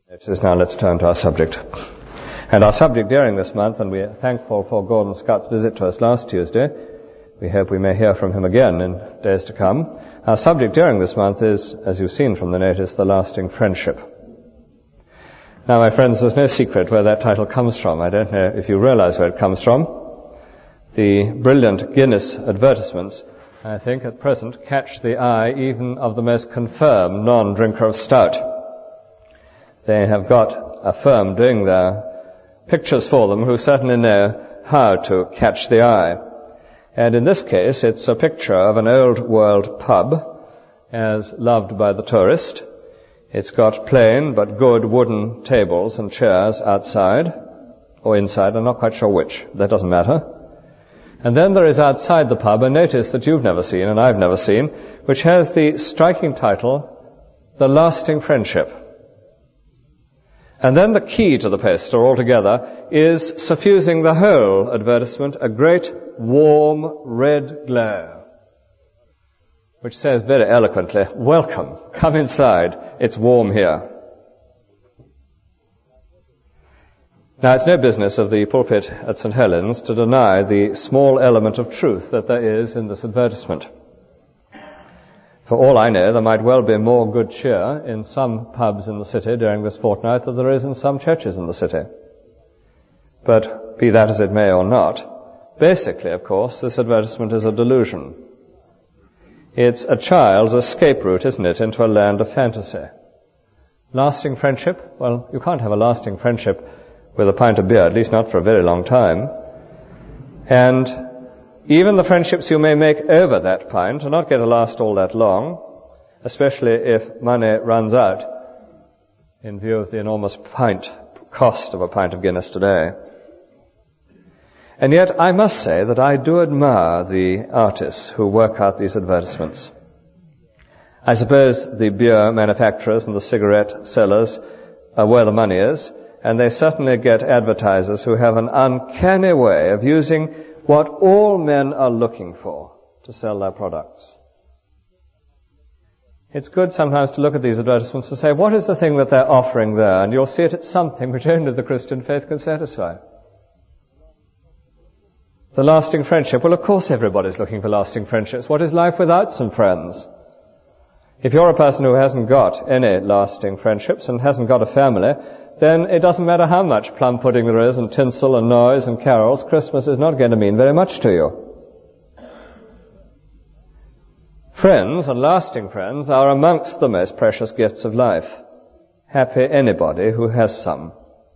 Now let's turn to our subject. And our subject during this month, and we are thankful for Gordon Scott's visit to us last Tuesday. We hope we may hear from him again in days to come. Our subject during this month is, as you've seen from the notice, the lasting friendship. Now, my friends, there's no secret where that title comes from. I don't know if you realize where it comes from. The brilliant Guinness advertisements, I think, at present catch the eye even of the most confirmed non-drinker of stout. They have got a firm doing their pictures for them who certainly know how to catch the eye. And in this case, it's a picture of an old world pub, as loved by the tourist. It's got plain but good wooden tables and chairs outside, or inside, I'm not quite sure which. That doesn't matter. And then there is outside the pub a notice that you've never seen and I've never seen, which has the striking title, The Lasting Friendship. And then the key to the poster altogether is suffusing the whole advertisement a great warm red glow, which says very eloquently, welcome, come inside, it's warm here. Now, it's no business of the pulpit at St. Helens to deny the small element of truth that there is in this advertisement. For all I know, there might well be more good cheer in some pubs in the city during this fortnight than there is in some churches in the city. But be that as it may or not, basically, of course, this advertisement is a delusion. It's a child's escape route, isn't it, into a land of fantasy. Lasting friendship? Well, you can't have a lasting friendship with a pint of beer, at least not for a very long time. And even the friendships you may make over that pint are not going to last all that long, especially if money runs out in view of the enormous cost of a pint of Guinness today. And yet I must say that I do admire the artists who work out these advertisements. I suppose the beer manufacturers and the cigarette sellers are where the money is, and they certainly get advertisers who have an uncanny way of using what all men are looking for to sell their products. It's good sometimes to look at these advertisements and say, what is the thing that they're offering there? And you'll see it's something which only the Christian faith can satisfy. The lasting friendship. Well, of course everybody's looking for lasting friendships. What is life without some friends? If you're a person who hasn't got any lasting friendships and hasn't got a family, then it doesn't matter how much plum pudding there is and tinsel and noise and carols, Christmas is not going to mean very much to you. Friends, and lasting friends, are amongst the most precious gifts of life. Happy anybody who has some.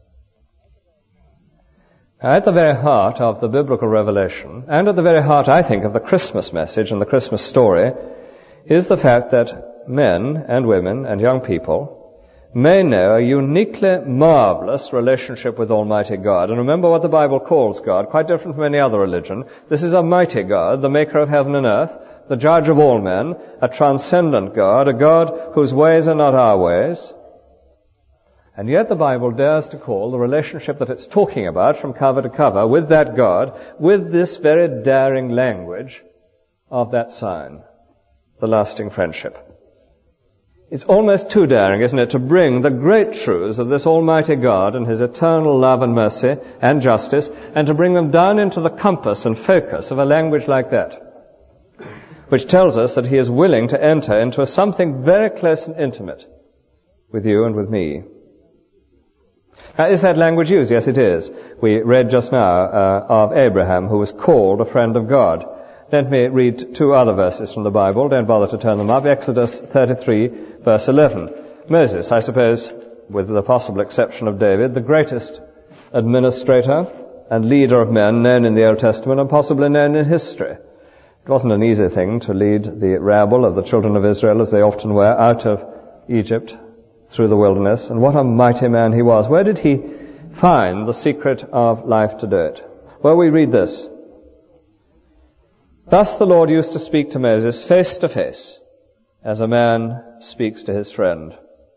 Now, at the very heart of the biblical revelation, and at the very heart, I think, of the Christmas message and the Christmas story, is the fact that men and women and young people may know a uniquely marvelous relationship with Almighty God. And remember what the Bible calls God, quite different from any other religion. This is a mighty God, the maker of heaven and earth, the judge of all men, a transcendent God, a God whose ways are not our ways. And yet the Bible dares to call the relationship that it's talking about from cover to cover with that God, with this very daring language of that sign, the lasting friendship. It's almost too daring, isn't it, to bring the great truths of this Almighty God and His eternal love and mercy and justice, and to bring them down into the compass and focus of a language like that, which tells us that He is willing to enter into something very close and intimate with you and with me. Now, is that language used? Yes, it is. We read just now of Abraham, who was called a friend of God. Let me read two other verses from the Bible. Don't bother to turn them up. Exodus 33, verse 11. Moses, I suppose, with the possible exception of David, the greatest administrator and leader of men known in the Old Testament and possibly known in history. It wasn't an easy thing to lead the rabble of the children of Israel, as they often were, out of Egypt through the wilderness. And what a mighty man he was. Where did he find the secret of life to do it? Well, we read this. Thus the Lord used to speak to Moses face to face, as a man speaks to his friend.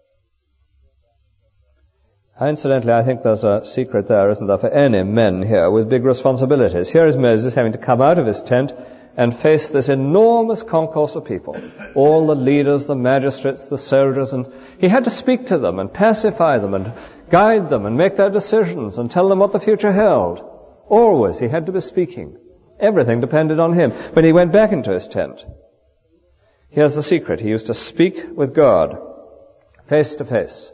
Incidentally, I think there's a secret there, isn't there, for any men here with big responsibilities. Here is Moses having to come out of his tent and face this enormous concourse of people, all the leaders, the magistrates, the soldiers, and he had to speak to them and pacify them and guide them and make their decisions and tell them what the future held. Always he had to be speaking. Everything depended on him. When he went back into his tent, here's the secret. He used to speak with God face to face.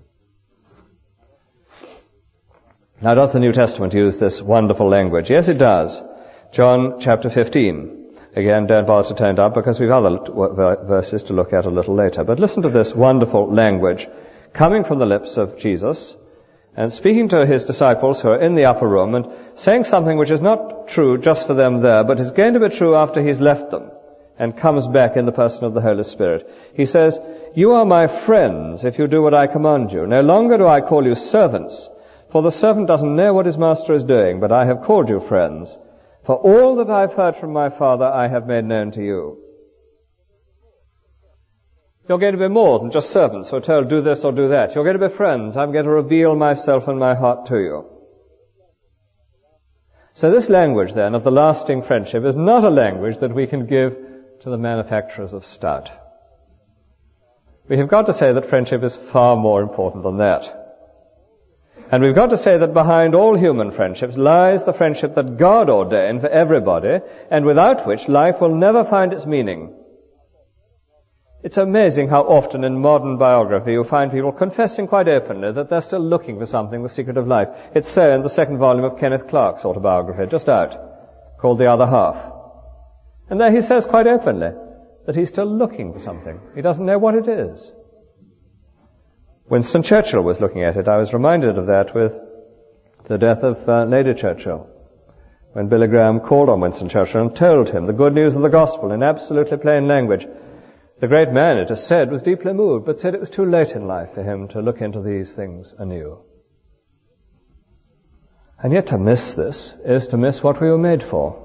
Now, does the New Testament use this wonderful language? Yes, it does. John chapter 15. Again, don't bother to turn it up because we've other verses to look at a little later. But listen to this wonderful language coming from the lips of Jesus and speaking to his disciples who are in the upper room and saying something which is not true just for them there, but is going to be true after he's left them and comes back in the person of the Holy Spirit. He says, "You are my friends if you do what I command you. No longer do I call you servants, for the servant doesn't know what his master is doing, but I have called you friends. For all that I've heard from my Father I have made known to you." You're going to be more than just servants who are told do this or do that. You're going to be friends. I'm going to reveal myself and my heart to you. So this language then of the lasting friendship is not a language that we can give to the manufacturers of stud. We have got to say that friendship is far more important than that. And we've got to say that behind all human friendships lies the friendship that God ordained for everybody, and without which life will never find its meaning. It's amazing how often in modern biography you find people confessing quite openly that they're still looking for something, the secret of life. It's so in the second volume of Kenneth Clark's autobiography, just out, called The Other Half. And there he says quite openly that he's still looking for something. He doesn't know what it is. Winston Churchill was looking at it. I was reminded of that with the death of Lady Churchill, when Billy Graham called on Winston Churchill and told him the good news of the gospel in absolutely plain language. The great man, it is said, was deeply moved, but said it was too late in life for him to look into these things anew. And yet to miss this is to miss what we were made for.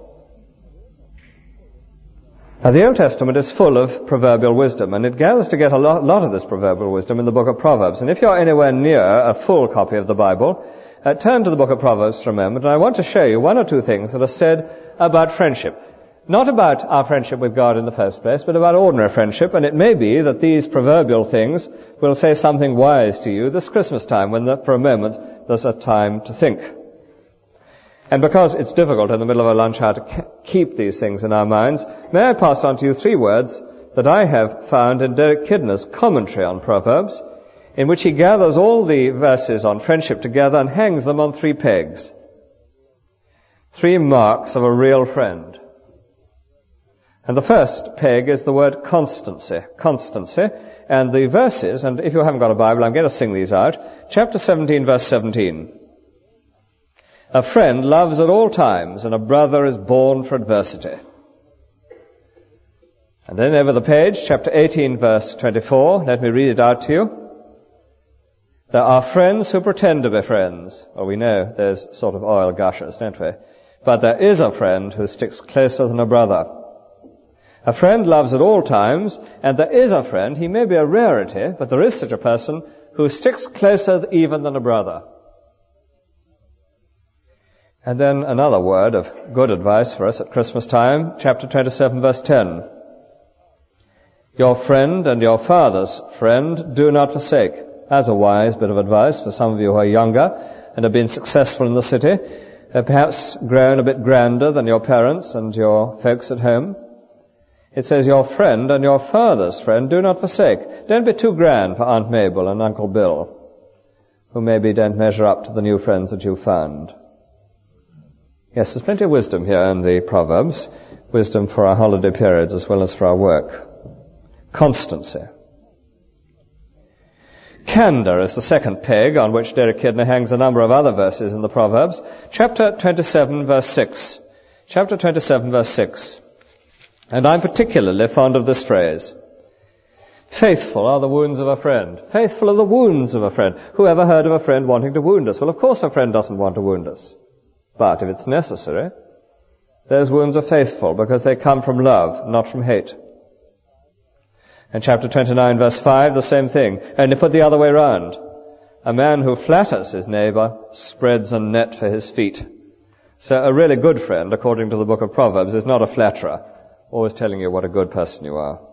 Now, the Old Testament is full of proverbial wisdom, and it gathers together a lot of this proverbial wisdom in the book of Proverbs. And if you're anywhere near a full copy of the Bible, turn to the book of Proverbs for a moment, and I want to show you one or two things that are said about friendship. Not about our friendship with God in the first place, but about ordinary friendship, and it may be that these proverbial things will say something wise to you this Christmas time, when for a moment there's a time to think. And because it's difficult in the middle of a lunch hour to keep these things in our minds, may I pass on to you 3 words that I have found in Derek Kidner's commentary on Proverbs, in which he gathers all the verses on friendship together and hangs them on 3 pegs. 3 marks of a real friend. And the first peg is the word constancy. Constancy. And the verses, and if you haven't got a Bible, I'm going to sing these out. Chapter 17, verse 17. "A friend loves at all times, and a brother is born for adversity." And then over the page, chapter 18, verse 24, let me read it out to you. "There are friends who pretend to be friends." Well, we know there's sort of oil gushers, don't we? "But there is a friend who sticks closer than a brother. A friend loves at all times, and there is a friend, he may be a rarity, but there is such a person, who sticks closer even than a brother." And then another word of good advice for us at Christmas time, chapter 27, verse 10. "Your friend and your father's friend do not forsake." That's a wise bit of advice for some of you who are younger and have been successful in the city, perhaps grown a bit grander than your parents and your folks at home. It says, "Your friend and your father's friend do not forsake." Don't be too grand for Aunt Mabel and Uncle Bill, who maybe don't measure up to the new friends that you've found. Yes, there's plenty of wisdom here in the Proverbs, wisdom for our holiday periods as well as for our work. Constancy. Candor is the second peg on which Derek Kidner hangs a number of other verses in the Proverbs. Chapter 27, verse 6. Chapter 27, verse 6. And I'm particularly fond of this phrase. "Faithful are the wounds of a friend." Faithful are the wounds of a friend. Who ever heard of a friend wanting to wound us? Well, of course a friend doesn't want to wound us. But if it's necessary, those wounds are faithful because they come from love, not from hate. And chapter 29, verse 5, the same thing, only put the other way round. "A man who flatters his neighbor spreads a net for his feet." So a really good friend, according to the book of Proverbs, is not a flatterer, always telling you what a good person you are.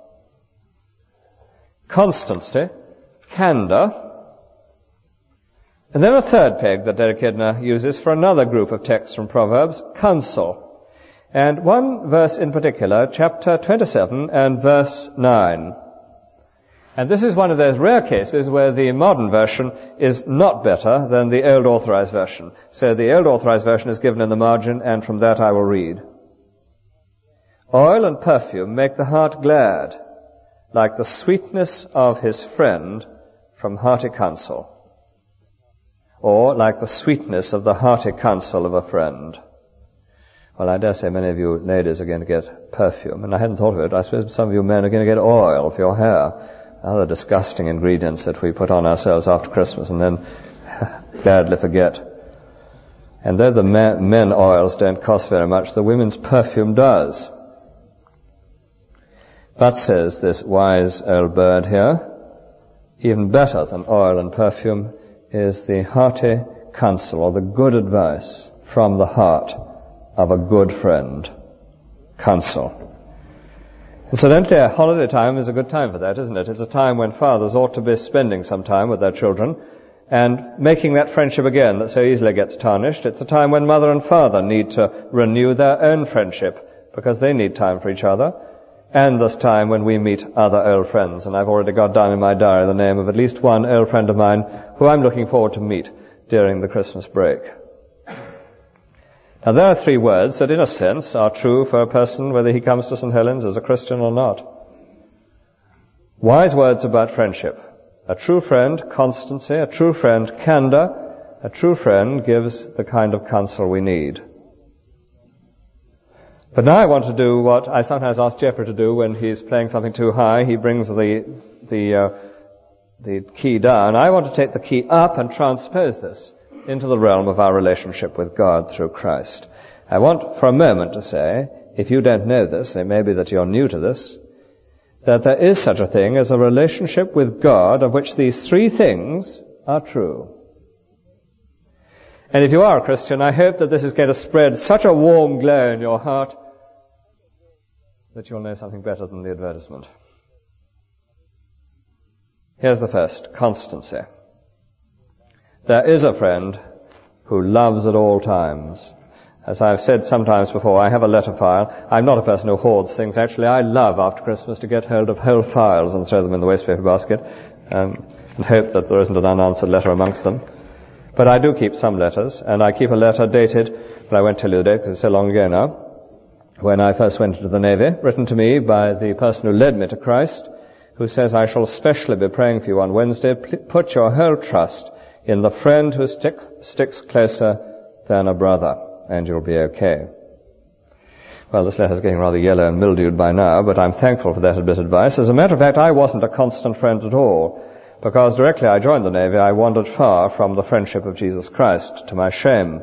Constancy, candor. And then a third peg that Derek Kidner uses for another group of texts from Proverbs, counsel. And one verse in particular, chapter 27 and verse 9. And this is one of those rare cases where the modern version is not better than the old authorized version. So the old authorized version is given in the margin, and from that I will read. Oil and perfume make the heart glad, like the sweetness of his friend from hearty counsel. Or like the sweetness of the hearty counsel of a friend. Well, I dare say many of you ladies are going to get perfume, and I hadn't thought of it. I suppose some of you men are going to get oil for your hair. Other disgusting ingredients that we put on ourselves after Christmas and then gladly forget. And though the men oils don't cost very much, the women's perfume does. But, says this wise old bird here, even better than oil and perfume is the hearty counsel or the good advice from the heart of a good friend. Counsel. Incidentally, holiday time is a good time for that, isn't it? It's a time when fathers ought to be spending some time with their children and making that friendship again that so easily gets tarnished. It's a time when mother and father need to renew their own friendship because they need time for each other. And this time when we meet other old friends. And I've already got down in my diary the name of at least one old friend of mine who I'm looking forward to meet during the Christmas break. Now there are three words that in a sense are true for a person whether he comes to St. Helens as a Christian or not. Wise words about friendship. A true friend, constancy. A true friend, candor. A true friend gives the kind of counsel we need. But now I want to do what I sometimes ask Jeffrey to do when he's playing something too high. He brings the key down. I want to take the key up and transpose this into the realm of our relationship with God through Christ. I want for a moment to say, if you don't know this, it may be that you're new to this, that there is such a thing as a relationship with God of which these three things are true. And if you are a Christian, I hope that this is going to spread such a warm glow in your heart that you'll know something better than the advertisement. Here's the first, constancy. There is a friend who loves at all times. As I've said sometimes before, I have a letter file. I'm not a person who hoards things. Actually, I love after Christmas to get hold of whole files and throw them in the wastepaper basket and hope that there isn't an unanswered letter amongst them. But I do keep some letters, and I keep a letter dated, but I won't tell you the date because it's so long ago now, when I first went into the Navy, written to me by the person who led me to Christ, who says, I shall especially be praying for you on Wednesday. Put your whole trust in the friend who sticks closer than a brother, and you'll be okay. Well, this letter's getting rather yellow and mildewed by now, but I'm thankful for that bit of advice. As a matter of fact, I wasn't a constant friend at all, because directly I joined the Navy, I wandered far from the friendship of Jesus Christ, to my shame.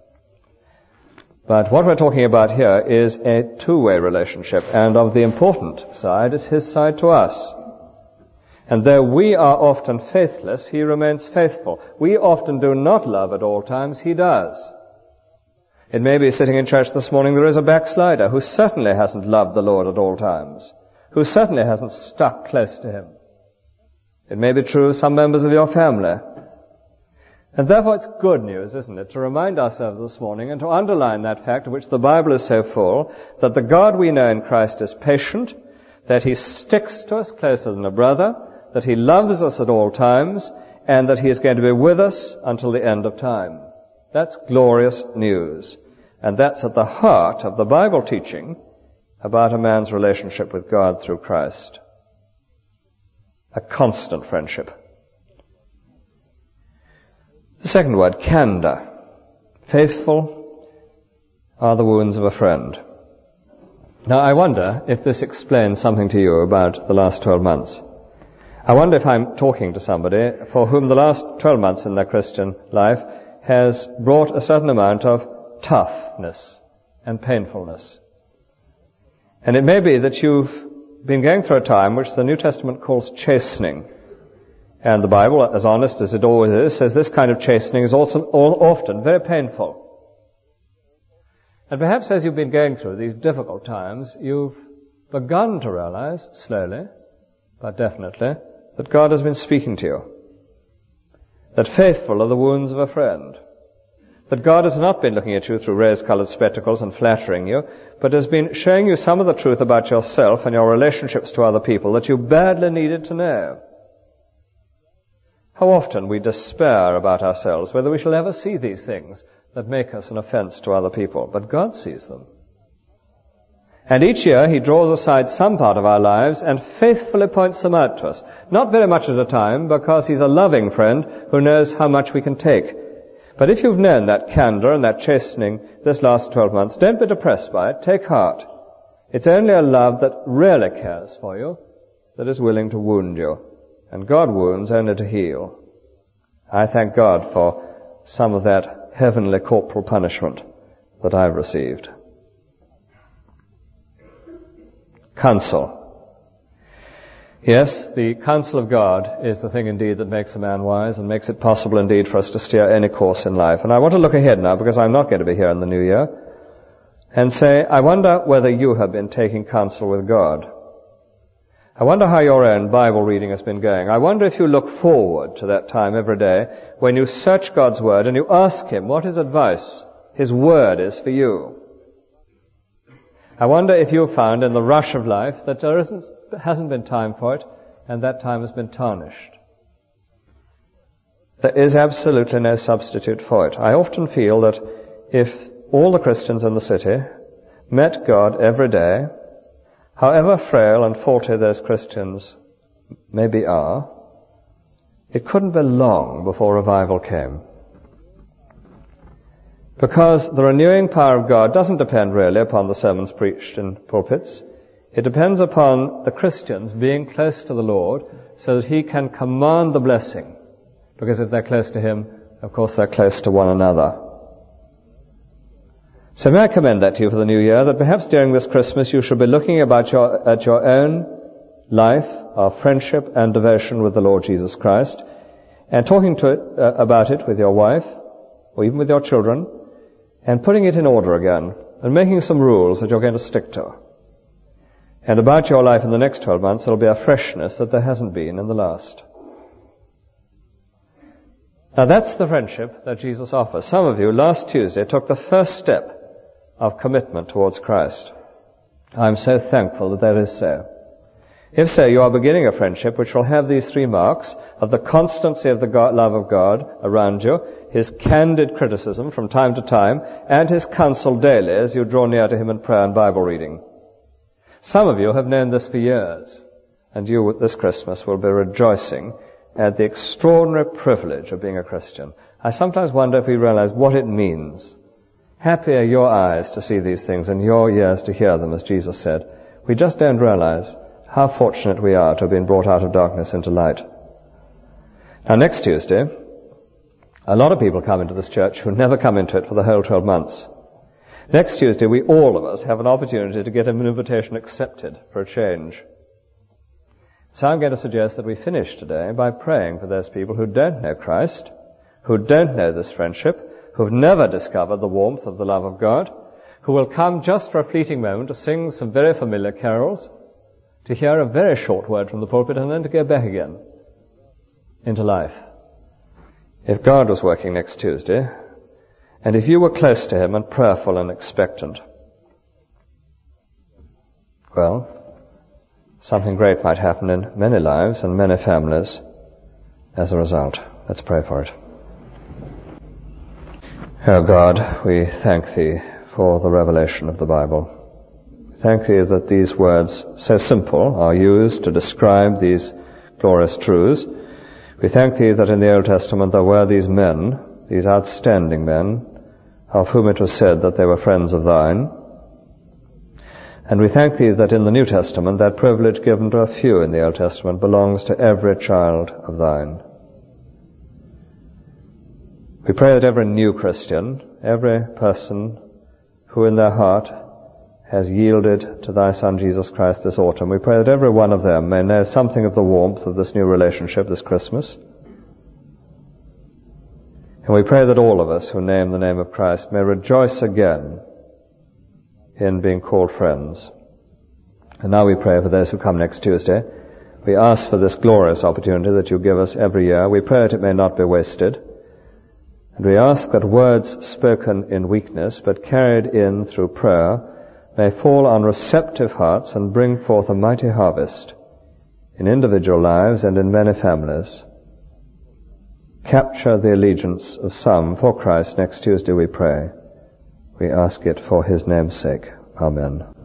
But what we're talking about here is a two-way relationship, and of the important side is his side to us. And though we are often faithless, he remains faithful. We often do not love at all times, he does. It may be sitting in church this morning there is a backslider who certainly hasn't loved the Lord at all times, who certainly hasn't stuck close to him. It may be true of some members of your family. And therefore it's good news, isn't it, to remind ourselves this morning and to underline that fact of which the Bible is so full, that the God we know in Christ is patient, that he sticks to us closer than a brother, that he loves us at all times, and that he is going to be with us until the end of time. That's glorious news. And that's at the heart of the Bible teaching about a man's relationship with God through Christ. A constant friendship. The second word, candor. Faithful are the wounds of a friend. Now I wonder if this explains something to you about the last 12 months. I wonder if I'm talking to somebody for whom the last 12 months in their Christian life has brought a certain amount of toughness and painfulness. And it may be that you've been going through a time which the New Testament calls chastening. And the Bible, as honest as it always is, says this kind of chastening is also often very painful. And perhaps as you've been going through these difficult times, you've begun to realize, slowly, but definitely, that God has been speaking to you. That faithful are the wounds of a friend. That God has not been looking at you through rose-colored spectacles and flattering you, but has been showing you some of the truth about yourself and your relationships to other people that you badly needed to know. How often we despair about ourselves, whether we shall ever see these things that make us an offense to other people, but God sees them. And each year He draws aside some part of our lives and faithfully points them out to us. Not very much at a time, because He's a loving friend who knows how much we can take. But if you've known that candor and that chastening this last 12 months, don't be depressed by it. Take heart. It's only a love that really cares for you that is willing to wound you. And God wounds only to heal. I thank God for some of that heavenly corporal punishment that I've received. Counsel. Yes, the counsel of God is the thing indeed that makes a man wise and makes it possible indeed for us to steer any course in life. And I want to look ahead now, because I'm not going to be here in the new year, and say, I wonder whether you have been taking counsel with God. I wonder how your own Bible reading has been going. I wonder if you look forward to that time every day when you search God's Word and you ask Him what His advice, His Word is for you. I wonder if you found in the rush of life that there hasn't been time for it, and that time has been tarnished. There is absolutely no substitute for it. I often feel that if all the Christians in the city met God every day, however frail and faulty those Christians maybe are, it couldn't be long before revival came. Because the renewing power of God doesn't depend really upon the sermons preached in pulpits. It depends upon the Christians being close to the Lord so that He can command the blessing. Because if they're close to Him, of course they're close to one another. So may I commend that to you for the new year, that perhaps during this Christmas you should be looking at your own life of friendship and devotion with the Lord Jesus Christ, and talking about it with your wife, or even with your children, and putting it in order again, and making some rules that you're going to stick to. And about your life in the next 12 months, there'll be a freshness that there hasn't been in the last. Now that's the friendship that Jesus offers. Some of you last Tuesday took the first step of commitment towards Christ. I'm so thankful that is so. If so, you are beginning a friendship which will have these three marks of the constancy of the love of God around you, His candid criticism from time to time, and His counsel daily as you draw near to Him in prayer and Bible reading. Some of you have known this for years, and you this Christmas will be rejoicing at the extraordinary privilege of being a Christian. I sometimes wonder if we realize what it means. Happy are your eyes to see these things and your ears to hear them, as Jesus said. We just don't realize how fortunate we are to have been brought out of darkness into light. Now next Tuesday, a lot of people come into this church who never come into it for the whole 12 months. Next Tuesday, we all of us have an opportunity to get an invitation accepted for a change. So I'm going to suggest that we finish today by praying for those people who don't know Christ, who don't know this friendship, who've never discovered the warmth of the love of God, who will come just for a fleeting moment to sing some very familiar carols, to hear a very short word from the pulpit, and then to go back again into life. If God was working next Tuesday, and if you were close to Him and prayerful and expectant, well, something great might happen in many lives and many families as a result. Let's pray for it. Oh God, we thank Thee for the revelation of the Bible. Thank Thee that these words, so simple, are used to describe these glorious truths. We thank Thee that in the Old Testament there were these men, these outstanding men, of whom it was said that they were friends of Thine. And we thank Thee that in the New Testament that privilege given to a few in the Old Testament belongs to every child of Thine. We pray that every new Christian, every person who in their heart has yielded to Thy Son Jesus Christ this autumn, we pray that every one of them may know something of the warmth of this new relationship this Christmas. And we pray that all of us who name the name of Christ may rejoice again in being called friends. And now we pray for those who come next Tuesday. We ask for this glorious opportunity that you give us every year. We pray that it may not be wasted. And we ask that words spoken in weakness, but carried in through prayer, may fall on receptive hearts and bring forth a mighty harvest in individual lives and in many families. Capture the allegiance of some for Christ next Tuesday, we pray. We ask it for his name's sake. Amen.